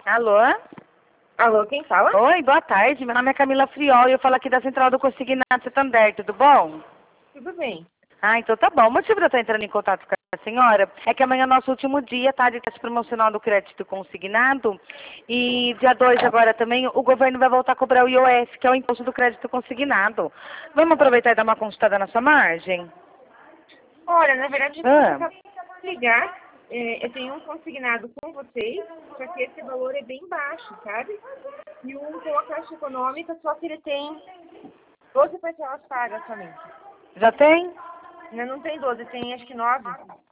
Alô? Alô, quem fala? Oi, boa tarde. Meu nome é Camila Friol e eu falo aqui da Central do Consignado Santander, tudo bom? Tudo bem. Ah, então tá bom. O motivo de eu estar entrando em contato com a senhora é que amanhã é nosso último dia, tá, de teste promocional do crédito consignado. E dia 2 agora também o governo vai voltar a cobrar o IOF, que é o imposto do crédito consignado. Vamos aproveitar e dar uma consultada na sua margem? Olha, na verdade, você Ah, acabou de ligar. Eu tenho um consignado com vocês, só que esse valor é bem baixo, sabe? E um com a Caixa Econômica, só que ele tem 12 parcelas pagas somente. já tem? Ainda não tem 12, tem acho que 9.